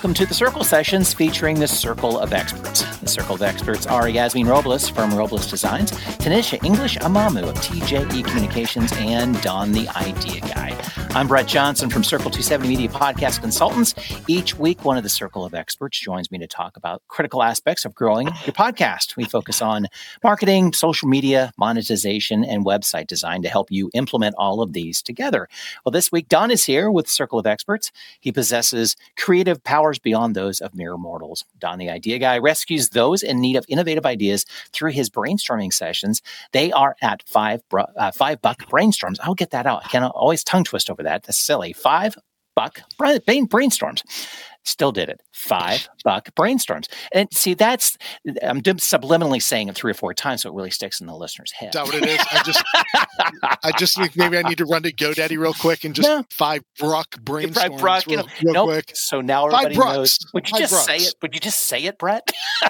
welcome to the Circle Sessions featuring the Circle of Experts. The Circle of Experts are Yasmin Robles from Robles Designs, Tanisha English Amamu of TJE Communications, and Don the Idea Guy. I'm Brett Johnson from Circle 270 Media Podcast Consultants. Each week, one of the Circle of Experts joins me to talk about critical aspects of growing your podcast. We focus on marketing, social media, monetization, and website design to help you implement all of these together. Well, this week, Don is here with Circle of Experts. He possesses creative powers beyond those of mere mortals. Don the Idea Guy rescues those in need of innovative ideas through his brainstorming sessions. They are at $5 brainstorms. I'll get that out. I can always tongue twist over that. That's silly. $5 brainstorms. Still did it. $5 brainstorms. And see, I'm subliminally saying it 3 or 4 times so it really sticks in the listener's head. Is that what it is? I just think maybe I need to run to GoDaddy real quick and just $5 brainstorms real quick. So now everybody knows. Would you just say it? Would you just say it, Brett?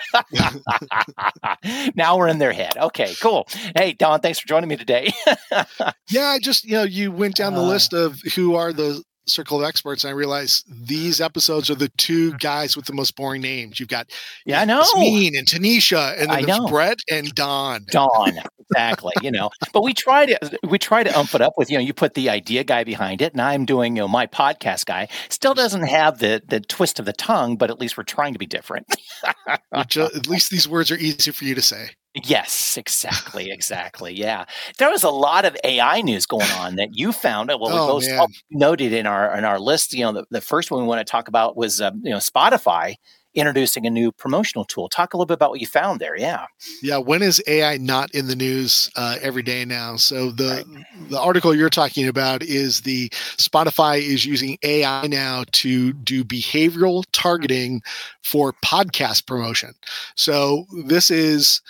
Now we're in their head. Okay, cool. Hey, Don, thanks for joining me today. Yeah, I just, you went down the list of who are the Circle of Experts, and I realized these episodes are the 2 guys with the most boring names. You've got Yasmin and Tanisha, and then there's Brett and Don. Exactly. But we try to ump it up with, you put the idea guy behind it, and I'm doing, my podcast guy. Still doesn't have the twist of the tongue, but at least we're trying to be different. At least these words are easy for you to say. Yes, exactly. Yeah. There was a lot of AI news going on that you found. Well, we both noted in our list, the first one we want to talk about was, Spotify introducing a new promotional tool. Talk a little bit about what you found there. Yeah. Yeah. When is AI not in the news every day now? So the article you're talking about is the Spotify is using AI now to do behavioral targeting for podcast promotion. So this is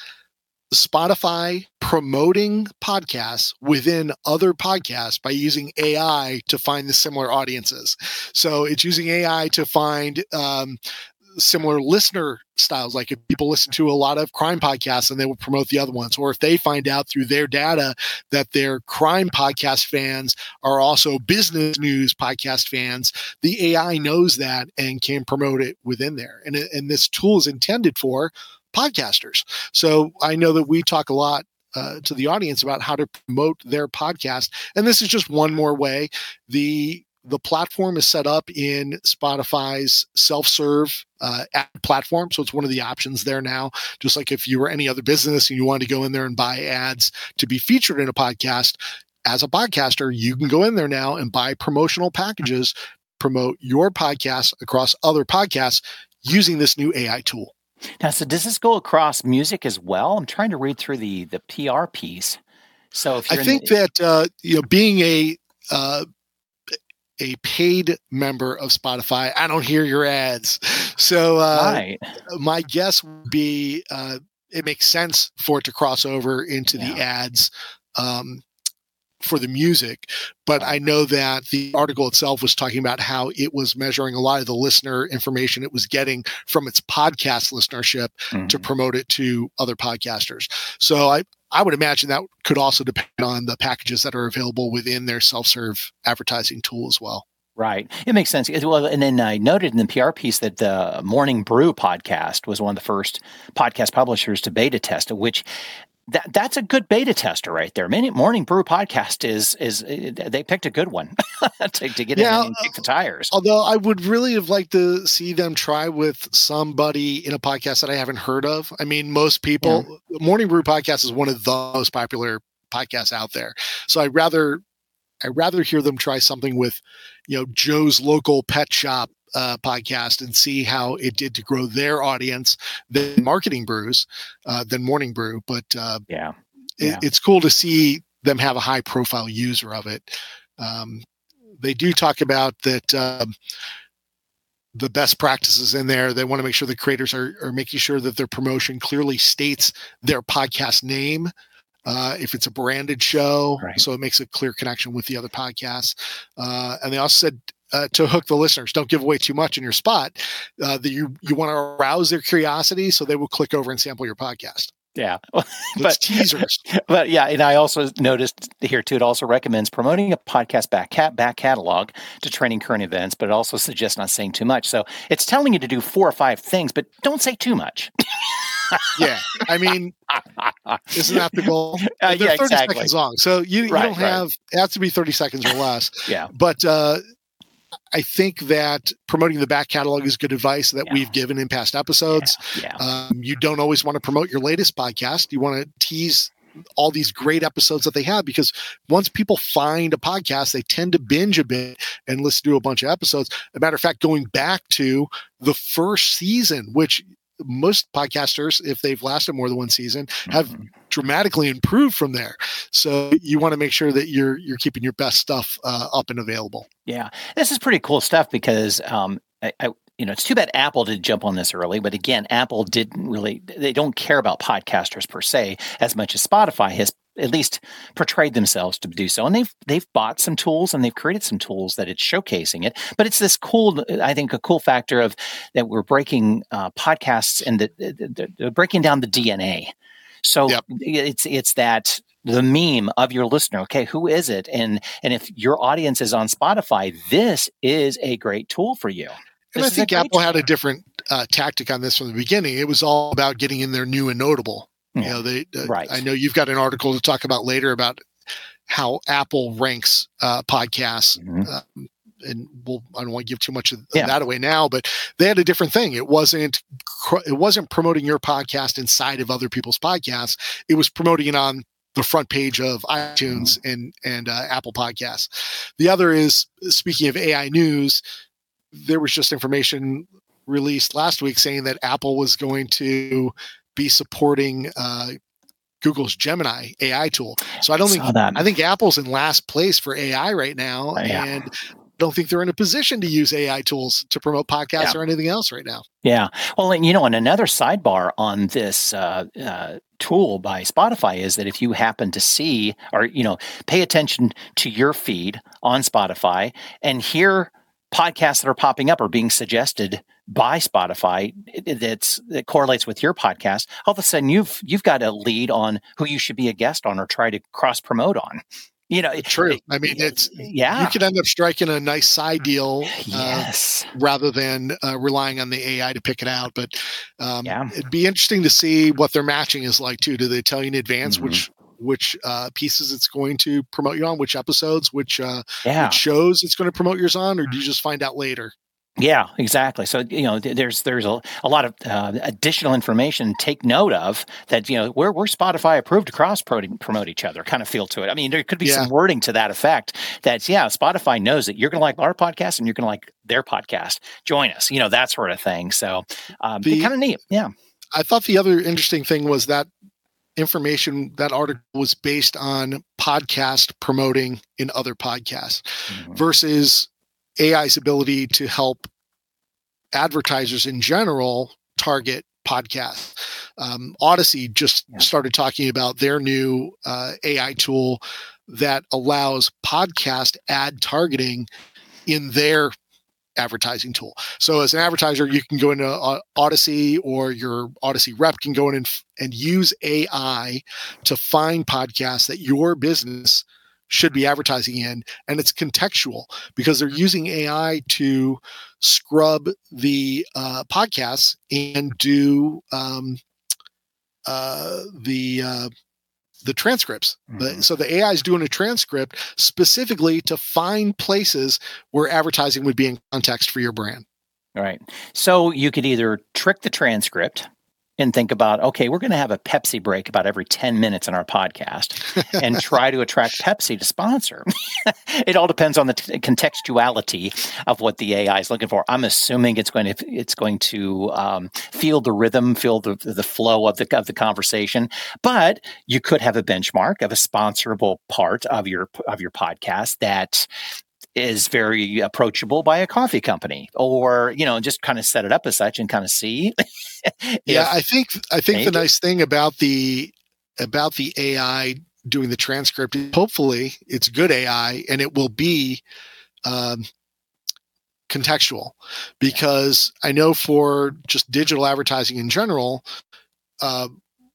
Spotify promoting podcasts within other podcasts by using AI to find the similar audiences. So it's using AI to find similar listener styles. Like if people listen to a lot of crime podcasts and they will promote the other ones, or if they find out through their data that their crime podcast fans are also business news podcast fans, the AI knows that and can promote it within there. And this tool is intended for podcasters. So I know that we talk a lot to the audience about how to promote their podcast. And this is just one more way. The platform is set up in Spotify's self-serve ad platform. So it's one of the options there now. Just like if you were any other business and you wanted to go in there and buy ads to be featured in a podcast, as a podcaster, you can go in there now and buy promotional packages, promote your podcast across other podcasts using this new AI tool. Now, so does this go across music as well? I'm trying to read through the PR piece. So if you're that being a paid member of Spotify, I don't hear your ads. So my guess would be it makes sense for it to cross over into the ads for the music. But I know that the article itself was talking about how it was measuring a lot of the listener information it was getting from its podcast listenership to promote it to other podcasters. So I would imagine that could also depend on the packages that are available within their self-serve advertising tool as well. Right. It makes sense. Well, and then I noted in the PR piece that the Morning Brew podcast was one of the first podcast publishers to beta test it, which that's a good beta tester right there. Morning Brew podcast is they picked a good one to get in and kick the tires. Although I would really have liked to see them try with somebody in a podcast that I haven't heard of. I mean, most people, Morning Brew podcast is one of the most popular podcasts out there. So I'd rather hear them try something with, Joe's Local Pet Shop podcast and see how it did to grow their audience than Marketing Brews, than Morning Brew. But it's cool to see them have a high profile user of it. They do talk about that the best practices in there. They want to make sure the creators are making sure that their promotion clearly states their podcast name. If it's a branded show, so it makes a clear connection with the other podcasts. And they also said to hook the listeners, don't give away too much in your spot. That you want to arouse their curiosity, so they will click over and sample your podcast. Yeah. It's teasers. But yeah, and I also noticed here too, it also recommends promoting a podcast back catalog to training current events, but it also suggests not saying too much. So it's telling you to do 4 or 5 things, but don't say too much. Yeah. I mean, isn't that the goal? They're Yeah, 30 exactly. seconds long. So you don't have, it has to be 30 seconds or less. Yeah. But I think that promoting the back catalog is good advice that we've given in past episodes. You don't always want to promote your latest podcast. You want to tease all these great episodes that they have, because once people find a podcast, they tend to binge a bit and listen to a bunch of episodes. As a matter of fact, going back to the first season, which most podcasters, if they've lasted more than one season, have dramatically improved from there. So you want to make sure that you're keeping your best stuff up and available. Yeah, this is pretty cool stuff because it's too bad Apple didn't jump on this early. But again, Apple they don't care about podcasters per se as much as Spotify has at least portrayed themselves to do so. And they've bought some tools and they've created some tools that it's showcasing it. But it's this cool, I think, a cool factor of that we're breaking podcasts and the breaking down the DNA. So it's that the meme of your listener. Okay, who is it? And if your audience is on Spotify, this is a great tool for you. And I think Apple had a different tactic on this from the beginning. It was all about getting in there new and notable. You know, I know you've got an article to talk about later about how Apple ranks podcasts. And I don't want to give too much of that away now, but they had a different thing. It wasn't promoting your podcast inside of other people's podcasts. It was promoting it on the front page of iTunes and Apple Podcasts. The other is, speaking of AI news, there was just information released last week saying that Apple was going to be supporting Google's Gemini AI tool. So I think Apple's in last place for AI right now, and don't think they're in a position to use AI tools to promote podcasts or anything else right now. Yeah. Well, and and another sidebar on this tool by Spotify is that if you happen to see or, pay attention to your feed on Spotify and hear podcasts that are popping up or being suggested by Spotify that correlates with your podcast, all of a sudden you've got a lead on who you should be a guest on or try to cross promote on. True. I mean, you could end up striking a nice side deal rather than relying on the AI to pick it out. But it'd be interesting to see what their matching is like too. Do they tell you in advance which pieces it's going to promote you on, which episodes, which shows it's going to promote yours on, or do you just find out later? Yeah, exactly. So, there's a lot of additional information to take note of that, we're Spotify approved to cross promote each other kind of feel to it. I mean, there could be some wording to that effect that, Spotify knows that you're going to like our podcast and you're going to like their podcast. Join us, that sort of thing. So kind of neat. Yeah. I thought the other interesting thing was that information, that article was based on podcast promoting in other podcasts versus AI's ability to help advertisers in general target podcasts. Odyssey just started talking about their new AI tool that allows podcast ad targeting in their advertising tool. So as an advertiser, you can go into Odyssey, or your Odyssey rep can go in and use AI to find podcasts that your business should be advertising in, and it's contextual because they're using AI to scrub the podcasts and do the transcripts. So the AI is doing a transcript specifically to find places where advertising would be in context for your brand. All right. So you could either trick the transcript and think about, okay, we're going to have a Pepsi break about every 10 minutes in our podcast and try to attract Pepsi to sponsor. It all depends on the contextuality of what the AI is looking for. I'm assuming it's going to feel the rhythm, feel the flow of the conversation. But you could have a benchmark of a sponsorable part of your podcast that is very approachable by a coffee company, or just kind of set it up as such and kind of see. I think the nice thing about the AI doing the transcript, hopefully it's good AI and it will be contextual, because I know for just digital advertising in general,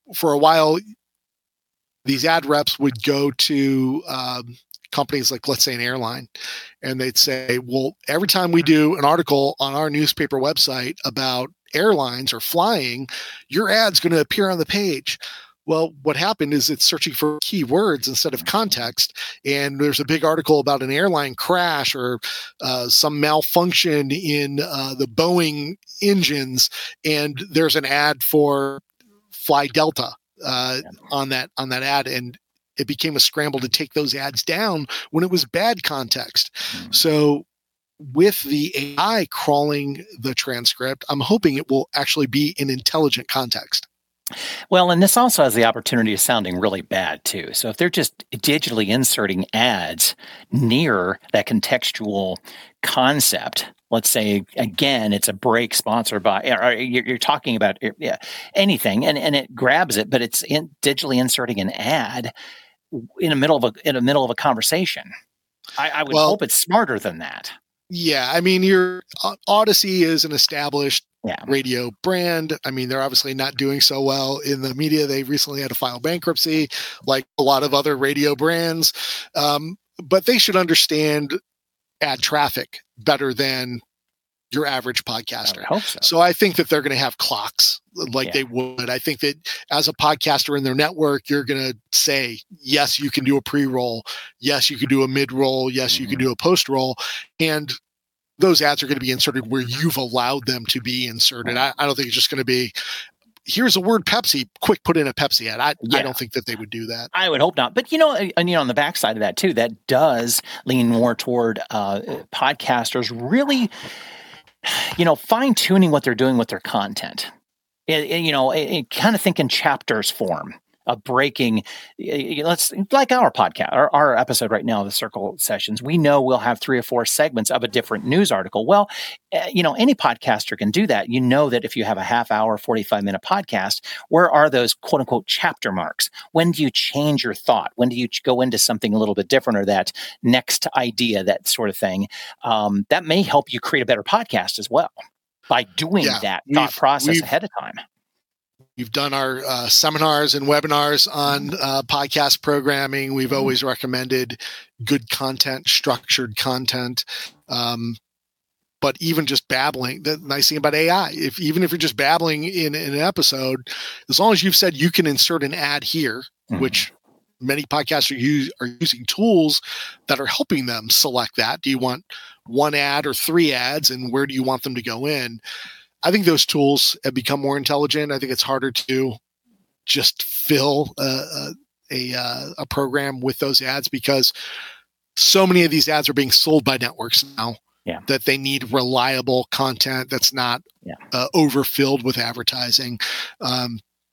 for a while, these ad reps would go to companies like, let's say, an airline, and they'd say, well, every time we do an article on our newspaper website about airlines or flying, your ad's going to appear on the page. Well, what happened is it's searching for keywords instead of context. And there's a big article about an airline crash or some malfunction in the Boeing engines. And there's an ad for Fly Delta on that ad. And it became a scramble to take those ads down when it was bad context. So with the AI crawling the transcript, I'm hoping it will actually be in intelligent context. Well, and this also has the opportunity of sounding really bad, too. So if they're just digitally inserting ads near that contextual concept, let's say, again, it's a break sponsored by, or you're talking about anything, and it grabs it, but it's digitally inserting an ad in the middle of a conversation. I would hope it's smarter than that. Yeah, I mean, your Odyssey is an established radio brand. I mean, they're obviously not doing so well in the media. They recently had to file bankruptcy, like a lot of other radio brands. But they should understand ad traffic better than your average podcaster. I hope so. So I think that they're going to have clocks like they would. I think that as a podcaster in their network, you're going to say, yes, you can do a pre-roll. Yes, you can do a mid-roll. Yes, you can do a post-roll. And those ads are going to be inserted where you've allowed them to be inserted. I don't think it's just going to be, here's a word Pepsi, quick, put in a Pepsi ad. I don't think that they would do that. I would hope not. But, on the backside of that too, that does lean more toward podcasters really, fine tuning what they're doing with their content. Kind of think in chapters form of breaking. Let's like our podcast, our episode right now, the Circle Sessions. We know we'll have 3 or 4 segments of a different news article. Well, any podcaster can do that. You know that if you have a half hour, 45-minute podcast, where are those quote unquote chapter marks? When do you change your thought? When do you go into something a little bit different or that next idea, that sort of thing? That may help you create a better podcast as well by doing that thought process ahead of time. We've done our seminars and webinars on podcast programming. We've always recommended good content, structured content. But even just babbling, the nice thing about AI, even if you're just babbling in an episode, as long as you've said you can insert an ad here, which many podcasters are using tools that are helping them select that. Do you want 1 ad or 3 ads, and where do you want them to go in? I think those tools have become more intelligent. I think it's harder to just fill a program with those ads because so many of these ads are being sold by networks now that they need reliable content that's not overfilled with advertising. I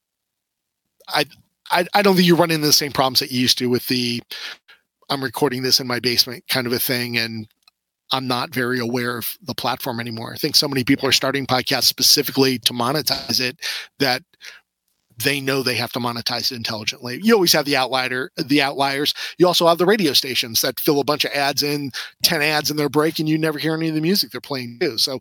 don't think you run into the same problems that you used to with the I'm recording this in my basement kind of a thing, and I'm not very aware of the platform anymore. I think so many people are starting podcasts specifically to monetize it that they know they have to monetize it intelligently. You always have the outliers. You also have the radio stations that fill a bunch of ads in, 10 ads in their break, and you never hear any of the music they're playing too. So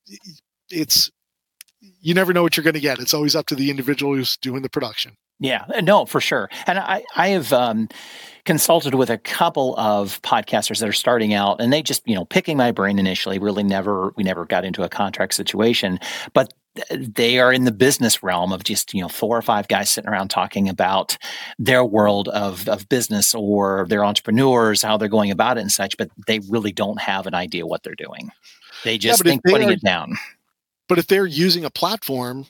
you never know what you're going to get. It's always up to the individual who's doing the production. Yeah, no, for sure. And I have consulted with a couple of podcasters that are starting out, and they just, picking my brain initially, we never got into a contract situation, but they are in the business realm of just, 4 or 5 guys sitting around talking about their world of business or their entrepreneurs, how they're going about it and such, but they really don't have an idea what they're doing. They just think putting it down. But if they're using a platform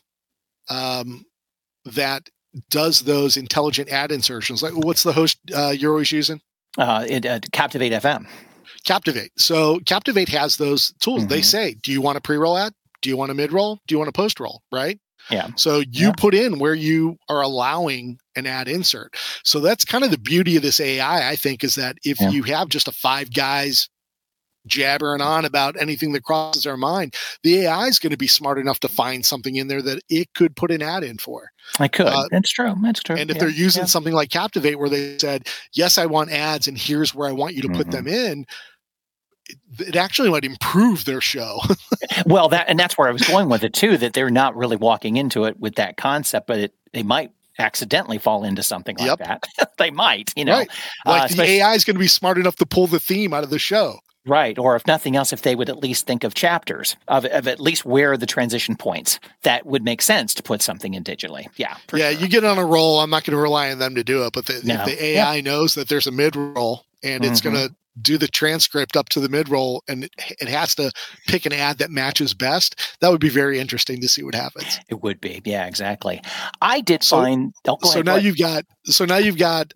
that does those intelligent ad insertions, like what's the host you're always using? Captivate FM. Captivate. So Captivate has those tools. They say, do you want a pre-roll ad? Do you want a mid-roll? Do you want a post-roll? Right? Yeah. So you put in where you are allowing an ad insert. So that's kind of the beauty of this AI, I think, is that if you have just 5 guys jabbering on about anything that crosses their mind, the AI is going to be smart enough to find something in there that it could put an ad in for. I could. That's true. And if they're using something like Captivate where they said, yes, I want ads and here's where I want you to put them in, it actually might improve their show. Well, that's where I was going with it too, that they're not really walking into it with that concept, but they might accidentally fall into something like Yep. that. They might, you know. Right. Like the especially- AI is going to be smart enough to pull the theme out of the show. Right. Or if nothing else, if they would at least think of chapters of at least where are the transition points, that would make sense to put something in digitally. Yeah. Yeah, sure. you get on a roll. I'm not going to rely on them to do it, but if the AI knows that there's a mid roll and it's going to do the transcript up to the mid roll and it has to pick an ad that matches best, that would be very interesting to see what happens. It would be. Yeah, exactly. I did find. Oh, go ahead, now you've got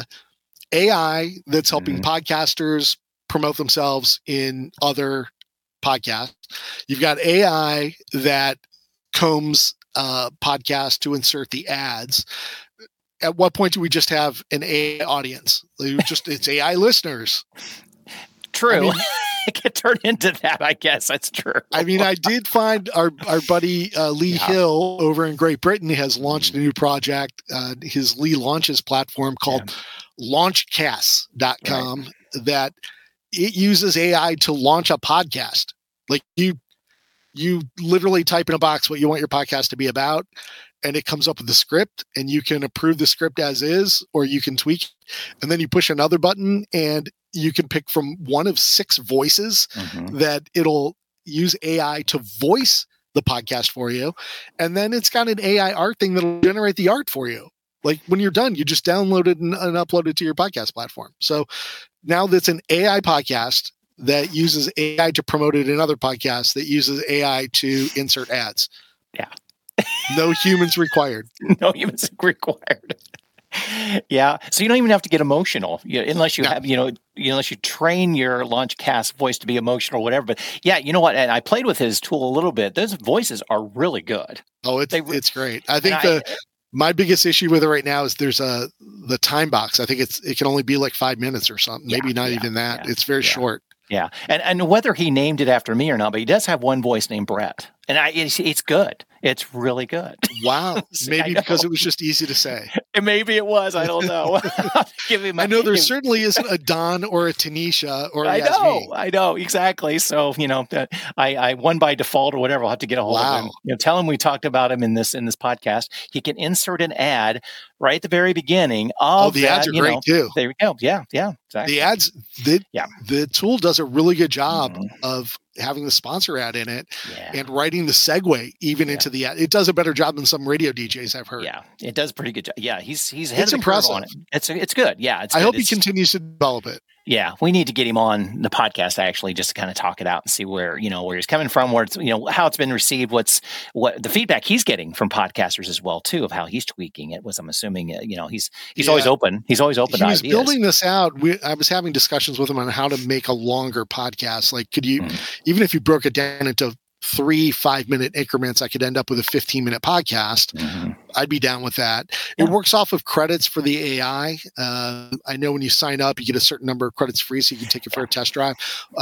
AI that's helping podcasters promote themselves in other podcasts. You've got AI that combs podcasts to insert the ads. At what point do we just have an AI audience? It's AI listeners. True. I mean, it could turn into that, I guess. That's true. I mean, I did find our buddy Lee Hill over in Great Britain has launched a new project, his Lee Launches platform called launchcast.com that it uses AI to launch a podcast. Like you literally type in a box what you want your podcast to be about, and it comes up with the script, and you can approve the script as is, or you can tweak it. And then you push another button and you can pick from one of 6 voices that it'll use AI to voice the podcast for you. And then it's got an AI art thing that'll generate the art for you. Like when you're done, you just download it and upload it to your podcast platform. So now that's an AI podcast that uses AI to promote it in other podcasts that uses AI to insert ads. Yeah. No humans required. No humans required. Yeah. So you don't even have to get emotional unless you have, unless you train your Launchcast voice to be emotional or whatever. But yeah, you know what? And I played with his tool a little bit. Those voices are really good. Oh, it's great. I think my biggest issue with it right now is there's the time box. I think it can only be like 5 minutes or something. Maybe not even that. Yeah, it's very short. Yeah. And whether he named it after me or not, but he does have one voice named Brett. And it's good. It's really good. Wow. Maybe because it was just easy to say. Maybe it was. I don't know. I know there certainly isn't a Don or a Tanisha or a Yasmin. I know. Exactly. So, I won by default or whatever. I'll have to get a hold of him. Tell him we talked about him in this podcast. He can insert an ad right at the very beginning of the ads are great too. There we go. Yeah. Yeah. Exactly. The ads, the tool does a really good job of having the sponsor ad in it and writing the segue even into the ad. It does a better job than some radio DJs I've heard. Yeah, it does a pretty good job. Yeah, he's ahead of the curve on it. It's good. Yeah, I hope he continues to develop it. Yeah, we need to get him on the podcast actually, just to kind of talk it out and see where he's coming from, where it's how it's been received, what the feedback he's getting from podcasters as well too, of how he's tweaking it. I'm assuming he's always open. He's always open to ideas. He was building this out. I was having discussions with him on how to make a longer podcast. Like, could you even if you broke it down into 3 5-minute increments, I could end up with a 15-minute podcast. I'd be down with that. Yeah. It works off of credits for the AI. I know when you sign up, you get a certain number of credits free, so you can take it for a test drive.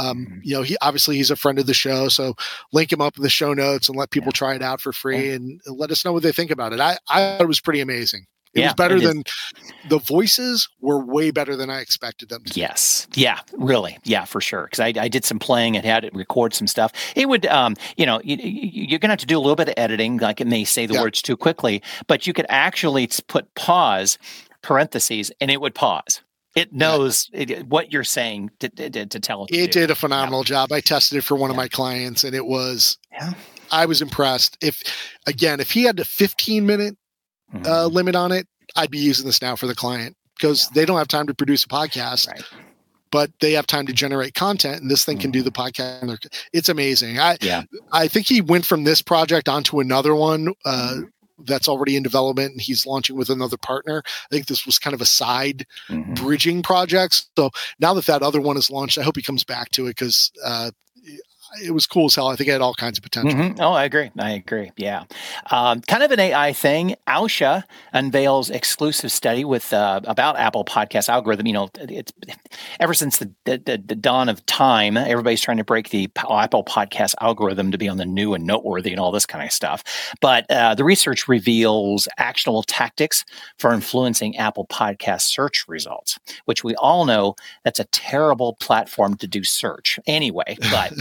He's a friend of the show, so link him up in the show notes and let people try it out for free and let us know what they think about it. I thought it was pretty amazing. It was better than the voices were way better than I expected them to be. Yes. Yeah, really. Yeah, for sure. Because I did some playing and had it record some stuff. It would, you're going to have to do a little bit of editing. Like it may say the words too quickly, but you could actually put pause, parentheses, and it would pause. It knows what you're saying to tell it. It did a phenomenal job. I tested it for one of my clients, and it was, I was impressed. If he had a 15-minute limit on it, I'd be using this now for the client because they don't have time to produce a podcast, but they have time to generate content, and this thing can do the podcast. It's amazing. I think he went from this project onto another one that's already in development, and he's launching with another partner. I think this was kind of a side bridging project. So now that other one is launched, I hope he comes back to it because it was cool as hell. I think it had all kinds of potential. Oh, I agree. Yeah. Kind of an AI thing. Ausha unveils exclusive study with about Apple Podcast algorithm. It's ever since the dawn of time, everybody's trying to break the Apple Podcast algorithm to be on the new and noteworthy and all this kind of stuff. But the research reveals actionable tactics for influencing Apple Podcast search results, which we all know that's a terrible platform to do search anyway. But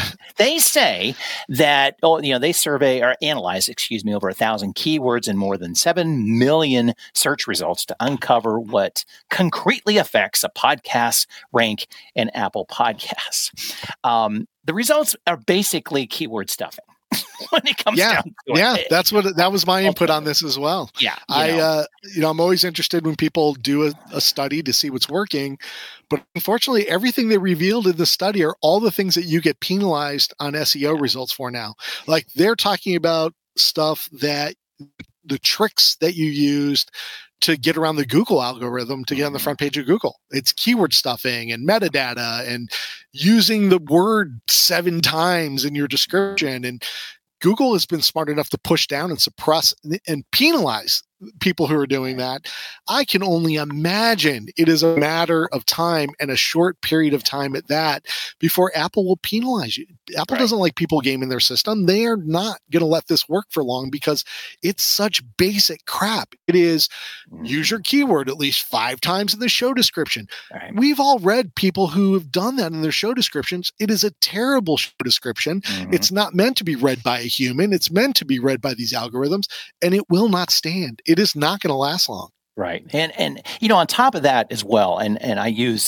They say that, they survey or analyze, over 1,000 keywords and more than 7 million search results to uncover what concretely affects a podcast's rank in Apple Podcasts. The results are basically keyword stuffing. When it comes down to it. That was my input on this as well. Yeah. I'm always interested when people do a study to see what's working, but unfortunately everything they revealed in the study are all the things that you get penalized on SEO results for now. Like they're talking about stuff that the tricks that you used to get around the Google algorithm to get on the front page of Google. It's keyword stuffing and metadata and using the word 7 times in your description. And Google has been smart enough to push down and suppress and penalize people who are doing that. I can only imagine it is a matter of time and a short period of time at that before Apple will penalize you. Apple doesn't like people gaming their system. They are not going to let this work for long because it's such basic crap. It is use your keyword at least 5 times in the show description. Right. We've all read people who have done that in their show descriptions. It is a terrible show description. It's not meant to be read by a human. It's meant to be read by these algorithms, and it will not stand. It is not going to last long. Right. And on top of that as well, and I use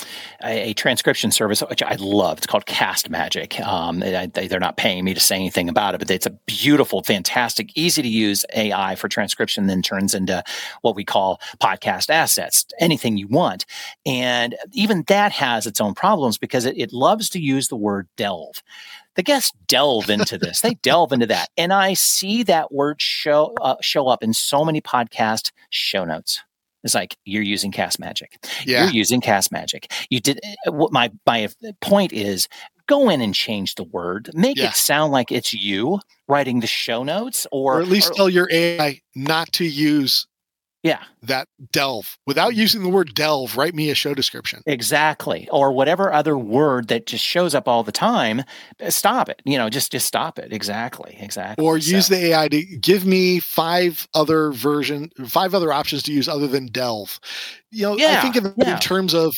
a transcription service, which I love. It's called Cast Magic. They're not paying me to say anything about it, but it's a beautiful, fantastic, easy to use AI for transcription, then turns into what we call podcast assets, anything you want. And even that has its own problems because it loves to use the word delve. The guests delve into this. They delve into that. And I see that word show up in so many podcast show notes. It's like, you're using Cast Magic. Yeah. You're using Cast Magic. You did what my point is, go in and change the word. Make it sound like it's you writing the show notes, or at least tell your AI not to use that delve. Without using the word delve, write me a show description. Exactly. Or whatever other word that just shows up all the time, stop it. Just stop it. Exactly. Or use the AI to give me 5 other options to use other than delve. I think of it in terms of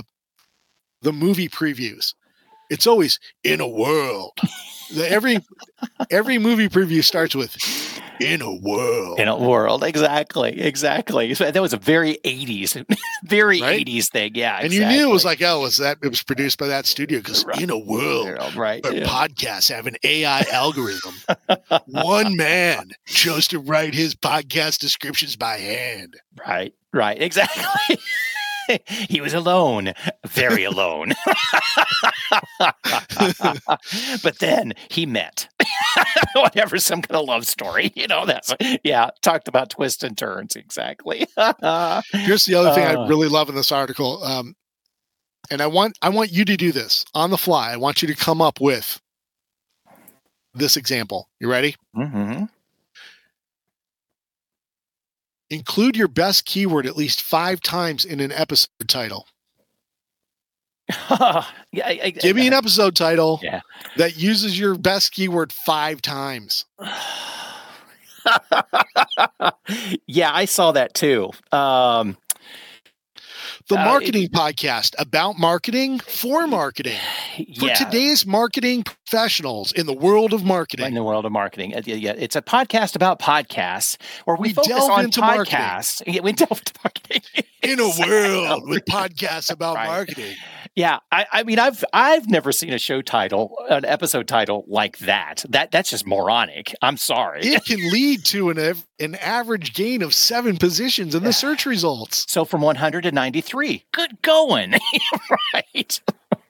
the movie previews. It's always in a world. Every movie preview starts with in a world. In a world, exactly. So that was a very 80s, 80s thing, yeah. And you knew it was like, it was produced by that studio because in a world where podcasts have an AI algorithm, one man chose to write his podcast descriptions by hand. Right, exactly. He was alone, very alone. But then he met whatever, some kind of love story. Talked about twists and turns. Exactly. Here's the other thing I really love in this article. And I want you to do this on the fly. I want you to come up with this example. You ready? Mm-hmm. Include your best keyword at least 5 times in an episode title. Give me an episode title that uses your best keyword 5 times. Yeah, I saw that too. The marketing podcast about marketing for marketing. For today's marketing professionals in the world of marketing. In the world of marketing. It's a podcast about podcasts where we focus on podcasts. We delve into marketing. In a world with podcasts about marketing. Yeah. I mean, I've never seen an episode title like that. That's just moronic. I'm sorry. It can lead to an average gain of 7 positions in the search results. So from 100 to 93. Good going. Right.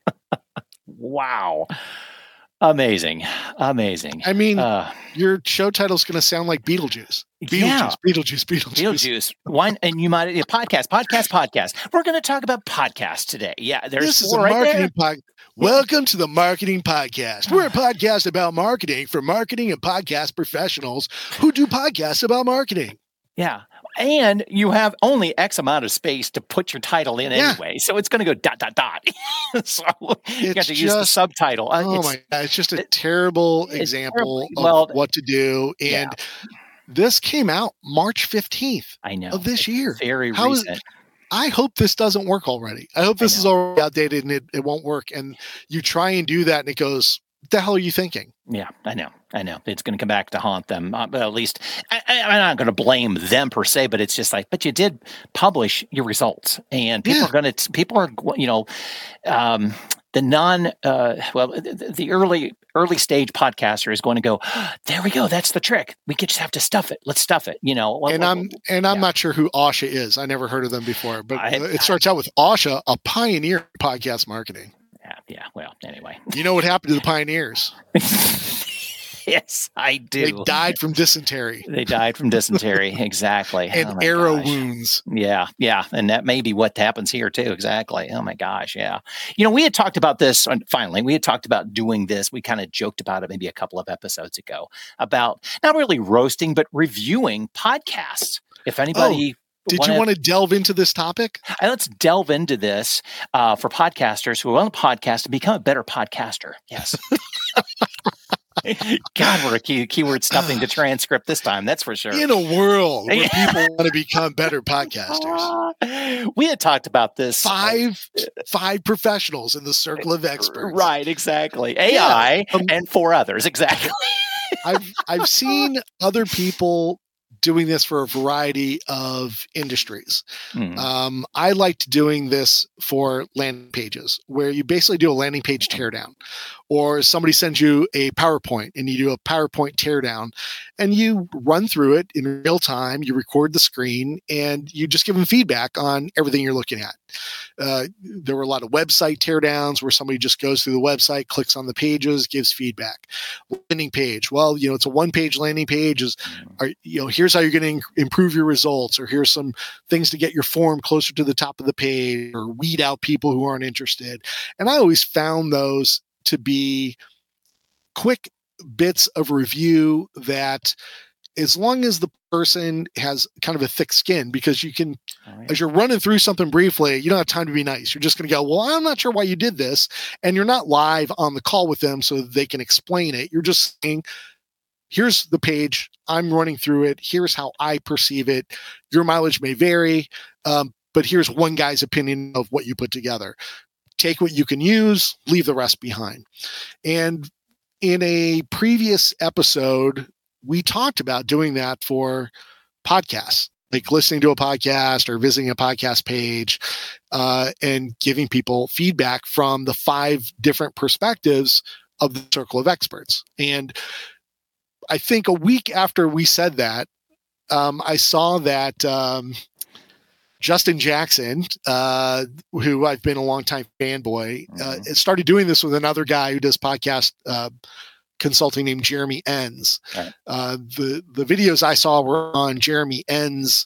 Wow. Amazing. I mean, your show title is going to sound like Beetlejuice. Beetlejuice. One, and you might podcast. We're going to talk about podcasts today. Yeah, this is a marketing podcast. Welcome to the Marketing Podcast. We're a podcast about marketing for marketing and podcast professionals who do podcasts about marketing. Yeah. And you have only X amount of space to put your title in anyway. So it's going to go ... So you got to use the subtitle. Oh my God. It's just a terrible example of what to do. And this came out March 15th of this year. Very recent. I hope this doesn't work already. I hope this is already outdated and it won't work. And you try and do that and it goes the hell are you thinking? Yeah, I know. It's going to come back to haunt them. But at least I'm not going to blame them per se, but it's just like, but you did publish your results, and people are going to, the early stage podcaster is going to go, there we go. That's the trick. We could just have to stuff it. Let's stuff it. I'm not sure who Asha is. I never heard of them before, but it starts out with Asha, a pioneer in podcast marketing. Yeah. Well, anyway, you know what happened to the pioneers? Yes, I do. They died from dysentery. Exactly. And arrow wounds. Yeah. And that may be what happens here too. Exactly. Oh my gosh. Yeah. We had talked about this. Finally, we had talked about doing this. We kind of joked about it maybe a couple of episodes ago about not really roasting, but reviewing podcasts. If anybody... Did you want to delve into this topic? Let's delve into this for podcasters who are on the podcast to become a better podcaster. Yes. God, we're keyword stuffing the transcript this time. That's for sure. In a world where people want to become better podcasters. We had taled about this. Five professionals in the circle of experts. Right, exactly. AI and 4 others. Exactly. I've seen other people doing this for a variety of industries. I liked doing this for landing pages, where you basically do a landing page teardown, or somebody sends you a PowerPoint and you do a PowerPoint teardown, and you run through it in real time. You record the screen and you just give them feedback on everything you're looking at. There were a lot of website teardowns where somebody just goes through the website, clicks on the pages, gives feedback. Landing page. Well, it's a one-page landing page. Here's how you're going to improve your results, or here's some things to get your form closer to the top of the page, or weed out people who aren't interested. And I always found those to be quick bits of review that, as long as the person has kind of a thick skin, because you can, as you're running through something briefly, you don't have time to be nice. You're just going to go, well, I'm not sure why you did this. And you're not live on the call with them so they can explain it. You're just saying, here's the page. I'm running through it. Here's how I perceive it. Your mileage may vary, but here's one guy's opinion of what you put together. Take what you can use, leave the rest behind. And in a previous episode, we talked about doing that for podcasts, like listening to a podcast or visiting a podcast page, and giving people feedback from the 5 different perspectives of the circle of experts. And I think a week after we said that, I saw that Justin Jackson, who I've been a longtime fanboy, started doing this with another guy who does podcast consulting named Jeremy Enns. Right. The videos I saw were on Jeremy Enns'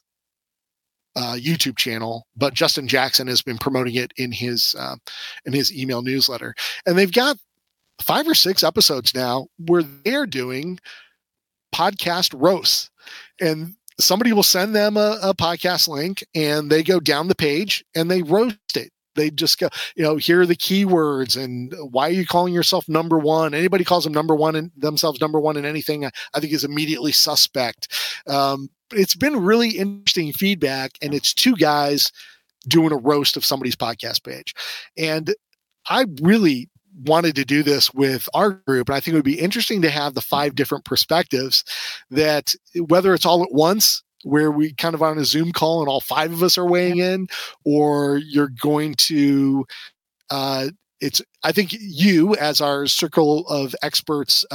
YouTube channel, but Justin Jackson has been promoting it in his email newsletter. And they've got 5 or 6 episodes now where they're doing podcast roasts, and somebody will send them a podcast link and they go down the page and they roast it. They just go, here are the keywords and why are you calling yourself number one? Anybody calls themselves number one in anything, I think is immediately suspect. It's been really interesting feedback, and it's 2 guys doing a roast of somebody's podcast page. And I really wanted to do this with our group, and I think it would be interesting to have the 5 different perspectives, that whether it's all at once, where we kind of on a Zoom call and all 5 of us are weighing in, or you're going to, I think you as our circle of experts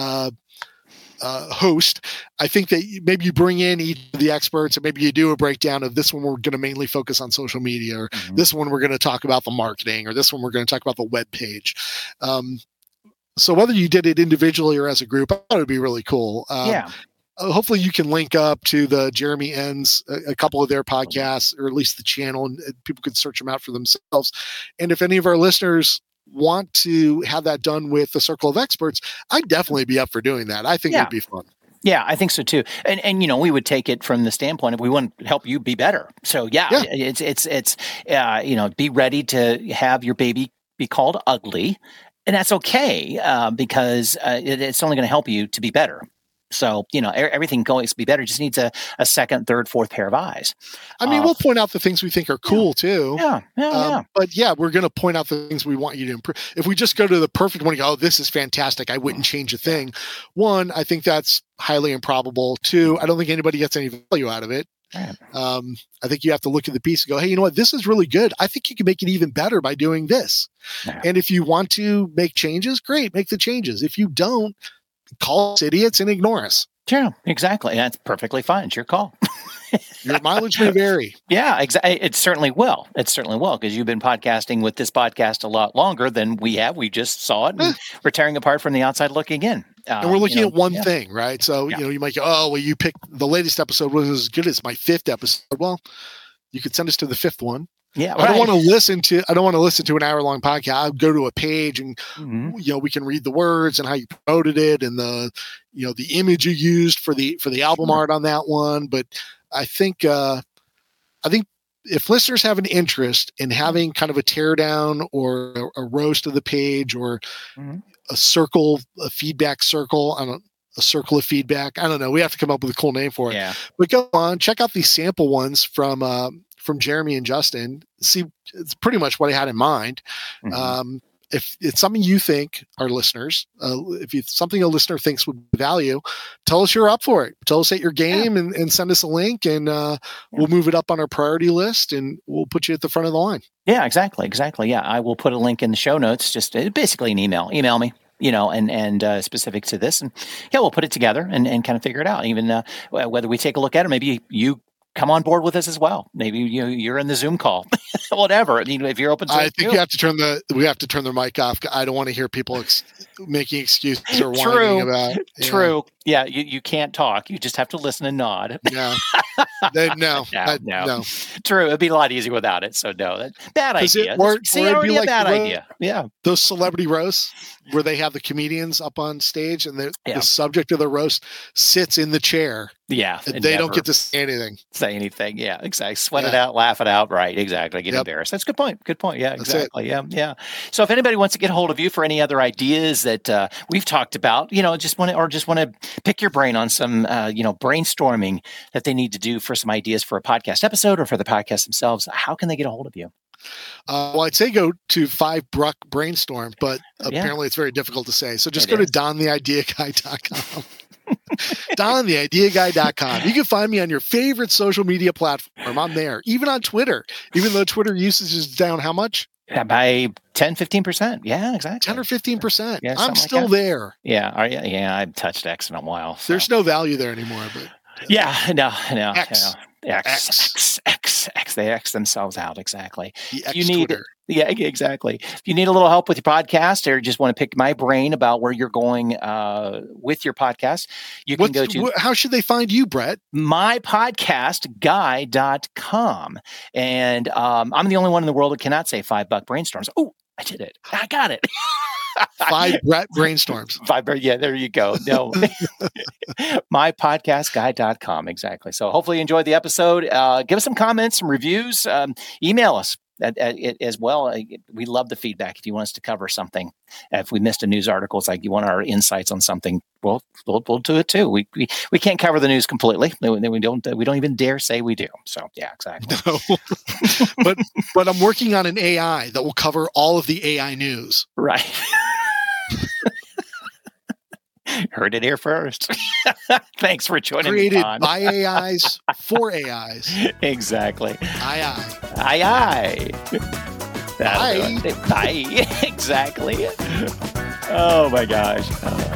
host, I think that maybe you bring in each of the experts and maybe you do a breakdown of this one we're going to mainly focus on social media, or this one we're going to talk about the marketing, or this one we're going to talk about the web page. So whether you did it individually or as a group, I thought it would be really cool. Hopefully you can link up to the Jeremy Enns, a couple of their podcasts, or at least the channel, and people can search them out for themselves. And if any of our listeners want to have that done with the circle of experts, I'd definitely be up for doing that. I think it'd be fun. Yeah, I think so too. And we would take it from the standpoint of we want to help you be better. So it's be ready to have your baby be called ugly, and that's okay, because it's only going to help you to be better. So, everything going to be better. Just needs a second, third, fourth pair of eyes. I mean, we'll point out the things we think are cool too. Yeah. But yeah, we're going to point out the things we want you to improve. If we just go to the perfect one and go, oh, this is fantastic, I wouldn't change a thing. One, I think that's highly improbable. Two, I don't think anybody gets any value out of it. Right. I think you have to look at the piece and go, hey, you know what? This is really good. I think you can make it even better by doing this. Yeah. And if you want to make changes, great, make the changes. If you don't, call us idiots and ignore us. Yeah, exactly. That's perfectly fine. It's your call. Your mileage may vary. Yeah, it certainly will. It certainly will, because you've been podcasting with this podcast a lot longer than we have. We just saw it, and we're tearing apart from the outside looking in. And we're looking at one thing, right? So, you might go, oh, well, you picked the latest episode was as good as my 5th episode. Well, you could send us to the 5th one. Yeah, right. I don't want to listen to an hour-long podcast. I'll go to a page and we can read the words and how you promoted it and the image you used for the album art on that one. But I think if listeners have an interest in having kind of a teardown or a roast of the page or a feedback circle, a circle of feedback. I don't know. We have to come up with a cool name for it. Yeah. But go on, check out these sample ones from Jeremy and Justin. See, it's pretty much what I had in mind. If it's something you think, our listeners, if it's something a listener thinks would value, tell us you're up for it. Tell us at your game and send us a link, and we'll move it up on our priority list, and we'll put you at the front of the line. Yeah, exactly. Yeah, I will put a link in the show notes. Just basically an email. Email me. And specific to this, and we'll put it together and kind of figure it out. Even whether we take a look at it, maybe you come on board with us as well. Maybe you're in the Zoom call, whatever. If you're open to it, I think we have to turn the mic off. I don't want to hear people making excuses or whining about. True. Yeah, you can't talk. You just have to listen and nod. No. No. True. It'd be a lot easier without it. So no, bad idea. Already a bad idea. Yeah. Those celebrity roasts where they have the comedians up on stage and the subject of the roast sits in the chair. Yeah. They don't get to say anything. Yeah, exactly. Sweat it out, laugh it out. Right. Exactly. Get embarrassed. That's a good point. Yeah, exactly. Yeah. So if anybody wants to get a hold of you for any other ideas that we've talked about, just want to pick your brain on some, brainstorming that they need to do for some ideas for a podcast episode or for the podcast themselves, how can they get a hold of you? Well, I'd say go to 5 Bruck Brainstorm, but apparently it's very difficult to say. So just go to dontheideaguy.com. dontheideaguy.com. You can find me on your favorite social media platform. I'm there. Even on Twitter, even though Twitter usage is down how much? Yeah, by 10, 15%. Yeah, exactly. 10 or 15%. Yeah, I'm still there. Yeah. I haven't touched X in a while. So. There's no value there anymore. But no. X. They X themselves out. Exactly. Twitter. Yeah, exactly. If you need a little help with your podcast or just want to pick my brain about where you're going with your podcast, you can go to... How should they find you, Brett? mypodcastguy.com. And I'm the only one in the world that cannot say 5 Buck Brainstorms. Oh, I did it. I got it. 5 Brett Brainstorms. 5, yeah, there you go. No. mypodcastguy.com. Exactly. So hopefully you enjoyed the episode. Give us some comments, some reviews. Email us as well. We love the feedback. If you want us to cover something, if we missed a news article, it's like you want our insights on something, we'll do it too. We can't cover the news completely. We don't even dare say we do. So yeah, exactly. No. but I'm working on an AI that will cover all of the AI news. Right. Heard it here first. Thanks for joining me. Created by AIs for AIs. Exactly. Aye. Bye. Exactly. Oh my gosh.